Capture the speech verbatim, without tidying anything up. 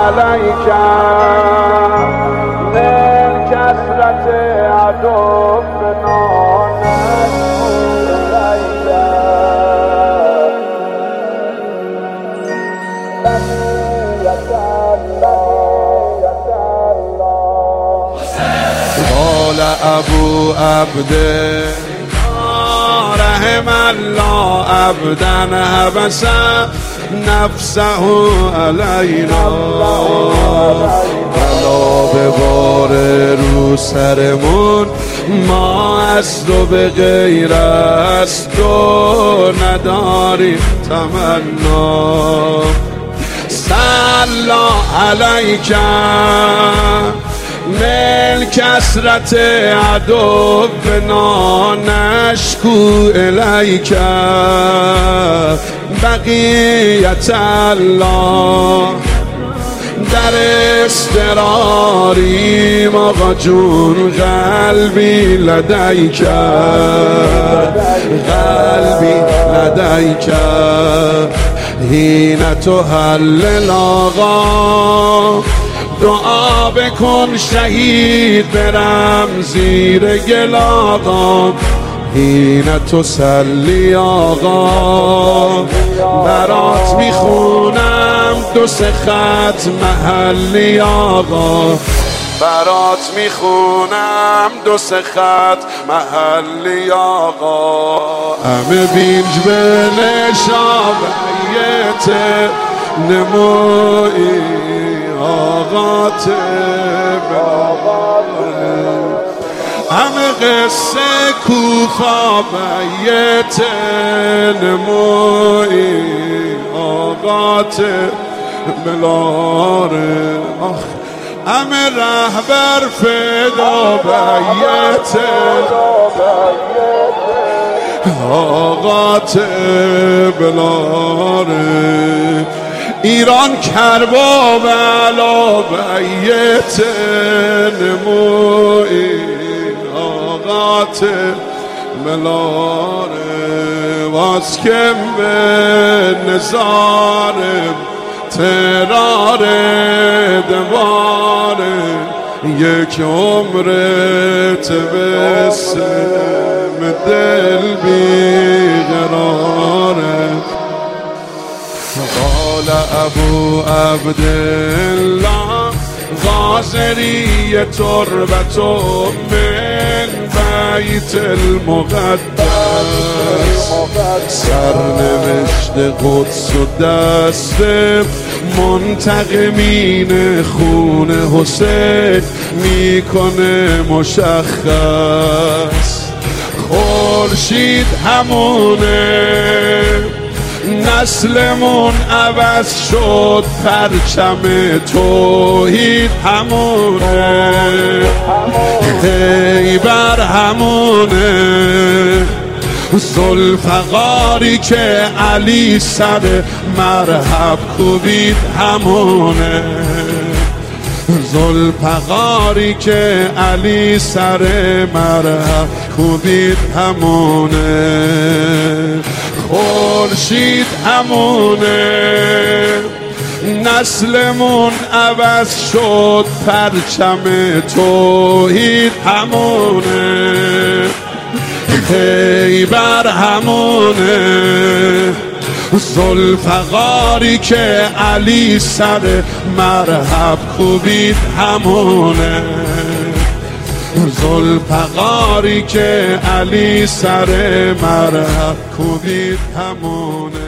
علیک من کثرت عدو بنانش قال ابو عبد رحم الله عبدا حبس نفسه علینا بلا بباره رو سرمون ما از تو به غیر از تو نداریم تمنا صلی علیک من کثرت عدو بنا نشکو الیک بقیت الله در استراریم آقا جون قلبی لدیک قلبی لدیک هین تحلل آقا دعا بکن شهید برم زیر گل آقا هین تسلی آقا برات میخونم دو سه خط محلی آقا برات میخونم دو سه خط محلی آقا همه بینج به نشابیت نموی آقا تبرانه همه قصه کوفا بیت نموی آقا تبرانه همه رهبر فدا بیت آقا تبرانه ایران کربا بلا بیت نموی آقا ملاره واس کم به نزارم ترار دواره یک عمرت بسم دل بیقراره قال ابو عبدالله غازری تربت من بیت المقدس سرنوشت قدس و دست منتقمین خون حسین میکنه مشخص خورشید همونه نسلمون عوض شد پرچم توحید همونه خیبر همونه ذوالفقاری که علی سر مرحب کوبید همونه ذوالفقاری که علی سر مرحب کوبید همونه خورشید همونه نسلمون عوض شد پرچم توحید همونه خیبر همونه ذوالفقاری که علی سر مرحب کوبید همونه ذوالفقاری که علی سر مرحب کوبید همونه